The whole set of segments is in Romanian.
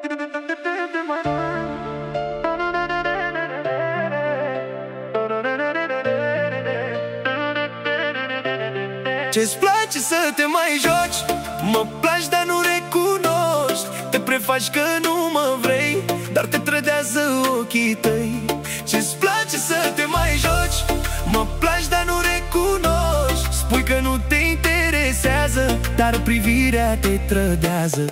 Ce-ți place să te mai joci? Mă placi, dar nu recunoști. Te prefaci că nu mă vrei, dar te trădează ochii tăi. Ce-ți place să te mai joci? Mă placi, dar nu recunoști. Spui că nu te interesează, dar privirea te trădează.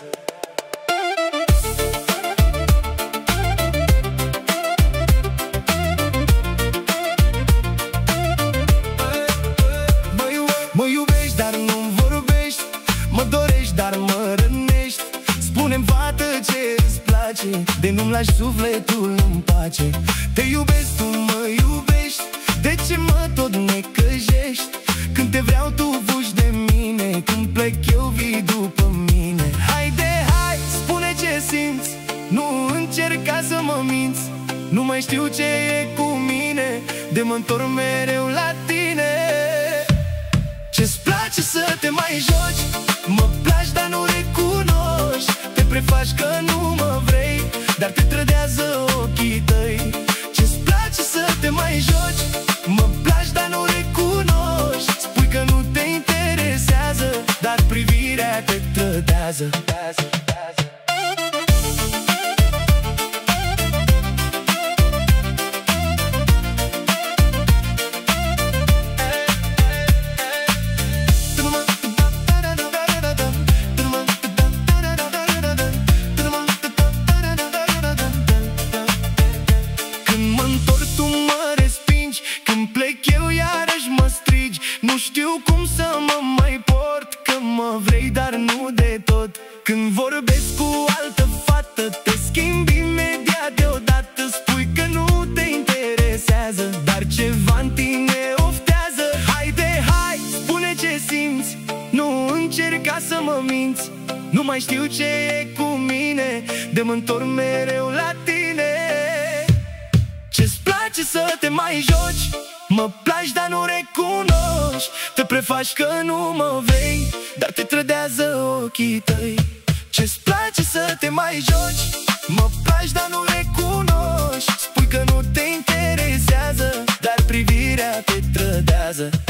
Mă iubești, dar nu-mi vorbești. Mă dorești, dar mă rănești. Spune-mi, fată, ce-ți place, de nu-mi lași sufletul în pace. Te iubesc, tu mă iubești, de ce mă tot necăjești? Când te vreau, tu fugi de mine, când plec eu, vii după mine. Haide, hai, spune ce simți, nu încerca să mă minți. Nu mai știu ce e cu mine, de mă întorc mereu la tine. Ce-ți place să te mai joci? Mă placi, dar nu recunoști. Te prefaci că nu mă vrei, dar te trădează ochii tăi. Ce-ți place să te mai joci? Mă placi, dar nu recunoști. Spui că nu te interesează, dar privirea te trădează. Nu știu cum să mă mai port, că mă vrei, dar nu de tot. Când vorbesc cu altă fată, te schimbi imediat deodată. Spui că nu te interesează, dar ceva-n tine oftează. Haide, hai, spune ce simți, nu încerca să mă minți. Nu mai știu ce e cu mine, de mă întorc mereu la tine. Ce-ți place să te mai joci? Mă placi, dar nu recunoști. Te prefaci că nu mă vrei, dar te trădează ochii tăi. Ce-ți place să te mai joci? Mă placi, dar nu recunoști. Spui că nu te interesează, dar privirea te trădează.